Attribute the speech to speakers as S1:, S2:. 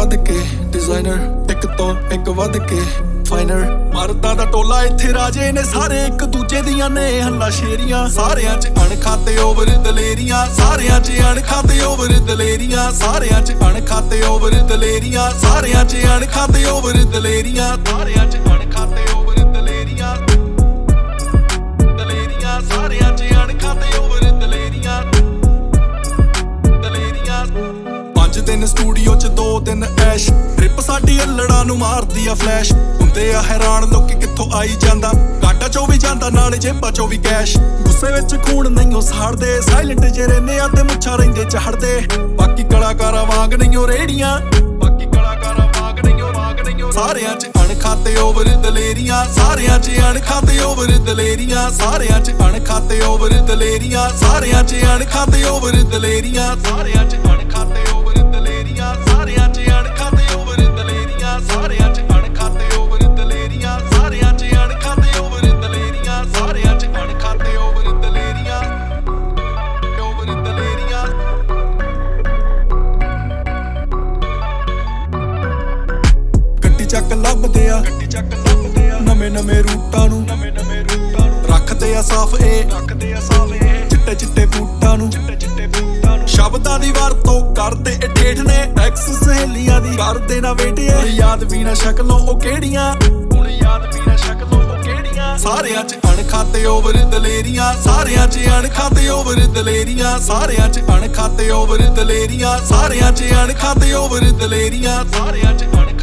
S1: ਵੱਧ ਕੇ ਡਿਜ਼ਾਈਨਰ ਇੱਕ ਤੋਂ ਇੱਕ ਵੱਧ ਕੇ ਫਾਈਨਰ ਮਰਦਾਂ ਦਾ ਟੋਲਾ ਇੱਥੇ ਰਾਜੇ ਨੇ ਸਾਰੇ ਇੱਕ ਦੂਜੇ ਦੀਆਂ ਨੇ ਹੱਲਾ ਸ਼ੇਰੀਆਂ ਸਾਰਿਆਂ 'ਚ ਅਣਖਾਤੇ ਓਵਰ ਦਲੇਰੀਆਂ ਸਾਰਿਆਂ 'ਚ ਅਣਖਾਤੇ ਓਵਰ ਦਲੇਰੀਆਂ ਸਾਰਿਆਂ 'ਚ ਅਣਖਾਤੇ ਓਵਰ ਦਲੇਰੀਆਂ ਸਾਰਿਆਂ 'ਚ ਅਣਖਾਤੇ ਓਵਰ ਦਲੇਰੀਆਂ ਸਾਰਿਆਂ 'ਚ ਅਣਖਾਤੇ ਓਵਰ ਦਲੇਰੀਆਂ ਦਲੇਰੀਆਂ ਸਾਰਿਆਂ 'ਚ ਅਣਖਾਤੇ ਓਵਰ ਦਲੇਰੀਆਂ ਦਲੇਰੀਆਂ 5 ਦਿਨ ਸਟੂਡੀਓ 'ਚ 2 ਦਿਨ ਐਸ਼ ਟ੍ਰਿਪ ਸਾਡੀ ਅਲੜਾਂ ਨੂੰ ਮਾਰਦੀ ਆ ਫਲੈਸ਼ ਹੁੰਦੇ ਆ ਹੈਰਾਨ ਲੋਕੀ ਕਿੱਥੋਂ ਆਈ ਜਾਂਦਾ ਗਾਡਾ 'ਚੋਂ ਵੀ ਜਾਂਦਾ ਨਾਲੇ ਜੇਬਾਂ 'ਚੋਂ ਵੀ ਕੈਸ਼ ਗੁੱਸੇ ਵਿੱਚ ਖੂਨ ਨਹੀਂਓ ਸਾੜਦੇ ਸਾਇਲੈਂਟ ਜੇ ਰਹਿੰਦੇ ਆ ਤੇ ਮੁੱਛਾਂ ਰਹਿੰਦੇ ਚੜਦੇ ਬਾਕੀ ਕਲਾਕਾਰਾਂ ਵਾਂਗ ਨਹੀਂਓ ਰੇੜੀਆਂ ਬਾਕੀ ਕਲਾਕਾਰਾਂ ਵਾਂਗ ਨਹੀਂਓ ਸਾਰਿਆਂ 'ਚ ਅਣਖਾਤੇ ਓਵਰ ਦਲੇਰੀਆਂ ਸਾਰਿਆਂ 'ਚ ਅਣਖਾਤੇ ਓਵਰ ਦਲੇਰੀਆਂ ਸਾਰਿਆਂ 'ਚ ਅਣਖਾਤੇ ਓਵਰ ਦਲੇਰੀਆਂ ਸਾਰਿਆਂ 'ਚ ਅਣਖਾਤੇ ਓਵਰ ਦਲੇਰੀਆਂ ਸਾਰਿਆਂ 'ਚ ਅਣਖਾਤੇ ਓਵਰ ਦਲੇਰੀਆਂ ਸਾਰਿਆਂ 'ਚ ਅਣਖਾਤੇ ਓਵਰ ਦਲੇਰੀਆਂ ਸਾਰਿਆਂ 'ਚ ਅਣਖਾਤੇ ਓਵਰ ਦਲੇਰੀਆਂ ਸਾਰਿਆਂ 'ਚ ਅਣਖਾਤੇ ਓਵਰ ਦਲੇਰੀਆਂ ਸਾਰਿਆਂ 'ਚ ਅਣਖਾਤੇ ਓਵਰ ਦਲੇਰੀਆਂ ਓਵਰ ਦਲੇਰੀਆਂ ਗੱਡੀ ਚੱਕ ਲੱਭਦੇ ਆ ਨਵੇਂ ਰੂਟਾਂ ਨੂੰ ਰੱਖਦੇ ਆ ਸਾਫ ਇਹ ਚਿੱਟੇ ਬੂਟਾਂ ਨੂੰ ਸ਼ਬਦਾਂ ਦੀ ਵਰਤੋਂ ਕਰਦੇ ਇਹ ਠੇਠ ਨੇ ਐਕਸ ਸਹੇਲੀਆਂ ਦੀ ਕਰਦੇ ਨਾ ਵੇਟੇ ਯਾਦ ਵੀ ਨਾ ਸ਼ਕਲੋਂ ਉਹ ਕਿਹੜੀਆਂ ਹੁਣ ਯਾਦ ਵੀ ਨਾ ਸ਼ਕਲੋਂ ਉਹ ਕਿਹੜੀਆਂ ਸਾਰਿਆਂ 'ਚ ਅਣਖਾਤੇ ਓਵਰ ਦਲੇਰੀਆਂ ਸਾਰਿਆਂ 'ਚ ਅਣਖਾਤੇ ਓਵਰ ਦਲੇਰੀਆਂ ਸਾਰਿਆਂ 'ਚ ਅਣਖਾਤੇ ਓਵਰ ਦਲੇਰੀਆਂ ਸਾਰਿਆਂ 'ਚ ਅਣਖਾਤੇ ਓਵਰ ਦਲੇਰੀਆਂ ਸਾਰਿਆਂ 'ਚ